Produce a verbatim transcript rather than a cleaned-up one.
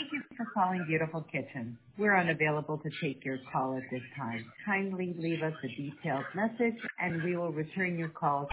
Thank you for calling Beautiful Kitchen. We're unavailable to take your call at this time. Kindly leave us a detailed message, and we will return your call